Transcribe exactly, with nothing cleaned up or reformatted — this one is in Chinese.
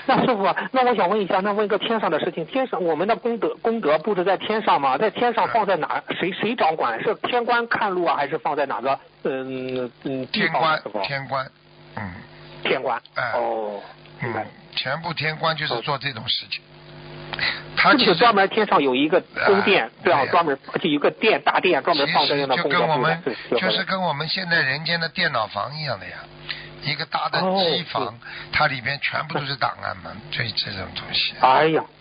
那师傅，那我想问一下，那问一个天上的事情，天上我们的功德功德布置在天上吗？在天上放在哪？谁谁掌管？是天官看路啊，还是放在哪个？嗯嗯，地天方官，天官，嗯， 天官。 哎， 哦，明白嗯，全部天官就是做这种事情。他是不其实是专门天上有一个宫殿， 哎这样对呀专门就有一个殿大殿专门放这样的其实就功德布跟我们的？是就是跟我们现在人间的电脑房一样的呀，一个大的哦机房，它里边全部都是档案嘛，这这种东西。 哎呀，